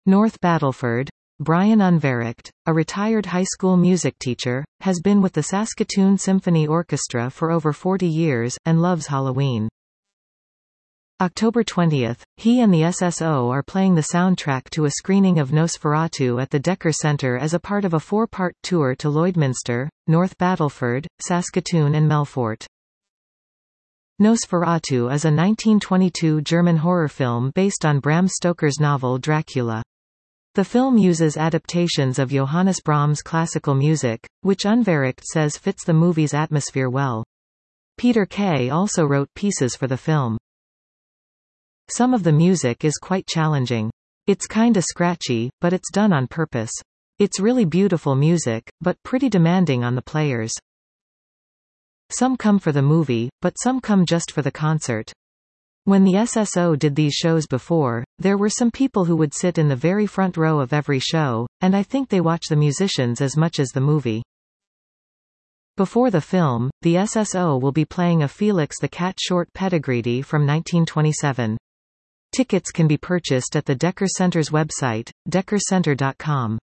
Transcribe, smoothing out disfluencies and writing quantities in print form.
North Battleford. Brian Unverricht, a retired high school music teacher, has been with the Saskatoon Symphony Orchestra for over 40 years, and loves Halloween. October 20, he and the SSO are playing the soundtrack to a screening of Nosferatu at the Decker Centre as a part of a 4-part tour to Lloydminster, North Battleford, Saskatoon and Melfort. Nosferatu is a 1922 German horror film based on Bram Stoker's novel Dracula. The film uses adaptations of Johannes Brahms' classical music, which Unverricht says fits the movie's atmosphere well. Peter Kay also wrote pieces for the film. Some of the music is quite challenging. It's kinda scratchy, but it's done on purpose. It's really beautiful music, but pretty demanding on the players. Some come for the movie, but some come just for the concert. When the SSO did these shows before, there were some people who would sit in the very front row of every show, and I think they watch the musicians as much as the movie. Before the film, the SSO will be playing a Felix the Cat short Pettigrew from 1927. Tickets can be purchased at the Decker Centre's website, deckercentre.com.